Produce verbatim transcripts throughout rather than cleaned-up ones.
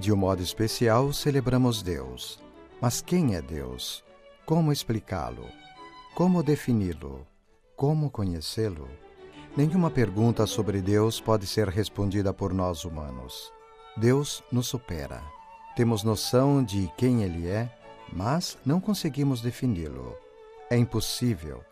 de um modo especial, celebramos Deus. Mas quem é Deus? Como explicá-lo? Como defini-lo? Como conhecê-lo? Nenhuma pergunta sobre Deus pode ser respondida por nós humanos. Deus nos supera. Temos noção de quem Ele é, mas não conseguimos defini-lo. É impossível.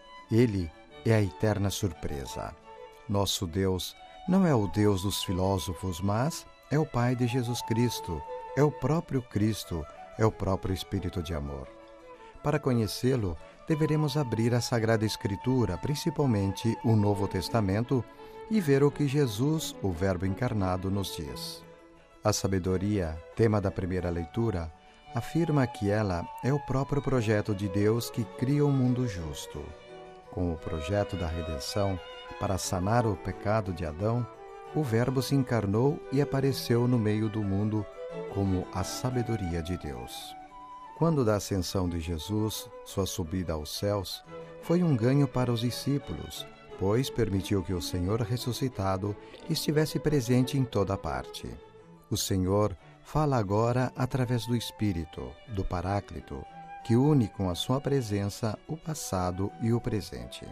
Ele é a eterna surpresa. Nosso Deus não é o Deus dos filósofos, mas é o Pai de Jesus Cristo, é o próprio Cristo, é o próprio Espírito de amor. Para conhecê-lo, deveremos abrir a Sagrada Escritura, principalmente o Novo Testamento, e ver o que Jesus, o Verbo encarnado, nos diz. A sabedoria, tema da primeira leitura, afirma que ela é o próprio projeto de Deus que cria um mundo justo. Com o projeto da redenção, para sanar o pecado de Adão, o Verbo se encarnou e apareceu no meio do mundo como a sabedoria de Deus. Quando da ascensão de Jesus, sua subida aos céus, foi um ganho para os discípulos, pois permitiu que o Senhor ressuscitado estivesse presente em toda parte. O Senhor fala agora através do Espírito, do Paráclito, que une com a sua presença o passado e o presente.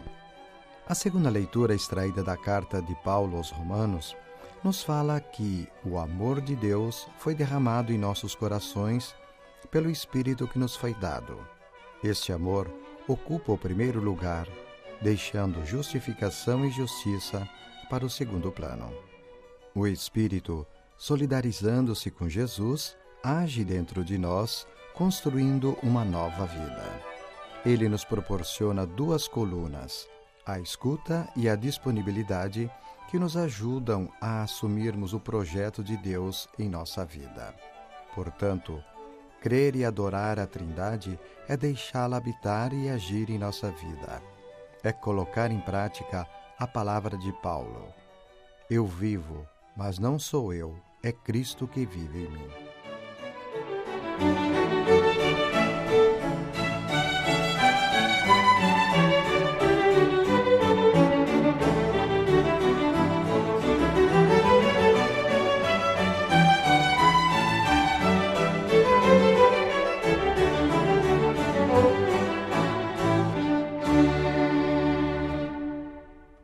A segunda leitura extraída da carta de Paulo aos Romanos nos fala que o amor de Deus foi derramado em nossos corações pelo Espírito que nos foi dado. Este amor ocupa o primeiro lugar, deixando justificação e justiça para o segundo plano. O Espírito, solidarizando-se com Jesus, age dentro de nós, construindo uma nova vida. Ele nos proporciona duas colunas, a escuta e a disponibilidade, que nos ajudam a assumirmos o projeto de Deus em nossa vida. Portanto, crer e adorar a Trindade é deixá-la habitar e agir em nossa vida. É colocar em prática a palavra de Paulo. Eu vivo, mas não sou eu, é Cristo que vive em mim.